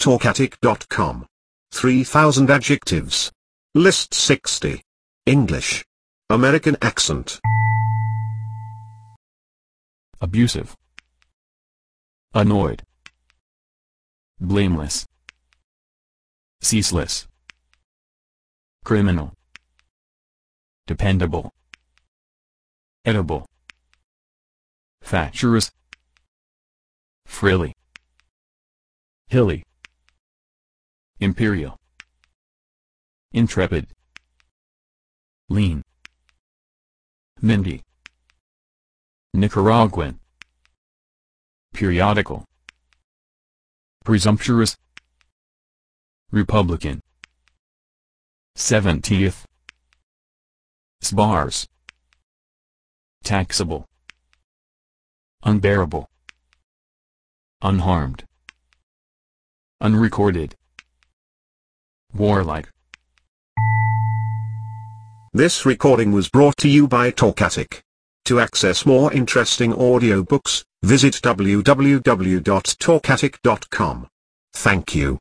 Talkatic.com. 3000 adjectives. List 60. English. American accent. Abusive. Annoyed. Blameless. Ceaseless. Criminal. Dependable. Edible. Fatuous. Frilly. Hilly. Imperial. Intrepid. Lean. Mindy. Nicaraguan. Periodical. Presumptuous. Republican. 70th. Sparse. Taxable. Unbearable. Unharmed. Unrecorded. Warlike. This recording was brought to you by Talkatic. To access more interesting audiobooks, visit www.talkatic.com. Thank you.